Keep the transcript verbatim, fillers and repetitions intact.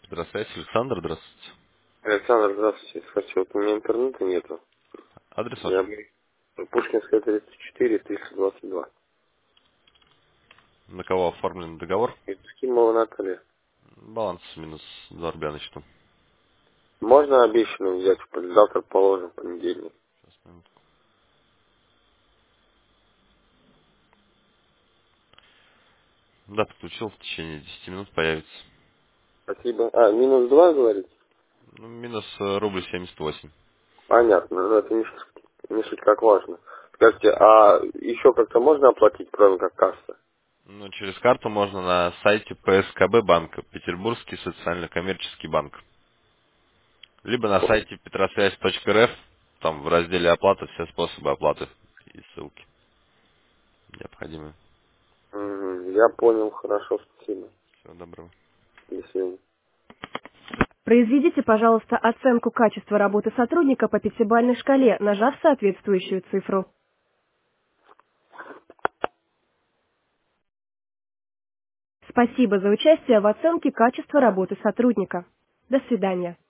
Здравствуйте, Александр, здравствуйте. Александр, здравствуйте. Скажите, вот у меня интернета нету. Адрес ваш? Я бы- Пушкинская тридцать четыре, триста двадцать два. На кого оформлен договор? Евдокимова Наталья. Баланс минус два рубля на счету. Можно обещанную взять? Завтра положим, в понедельник. Сейчас, минутку. Да, подключил, в течение десяти минут появится. Спасибо. А, минус два, говорите? Ну, минус э, рубль семьдесят восемь. Понятно. Ну, это не, суть- не суть как важно. Скажите, а еще как-то можно оплатить, кроме как касса? Ну, через карту можно на сайте П С К Б банка, Петербургский социально-коммерческий банк. Либо на сайте петросвязь точка эр эф, там в разделе оплата все способы оплаты и ссылки необходимые. Мгм, я понял, хорошо, спасибо. Всего доброго. До свидания. Произведите, пожалуйста, оценку качества работы сотрудника по пятибалльной шкале, нажав соответствующую цифру. Спасибо за участие в оценке качества работы сотрудника. До свидания.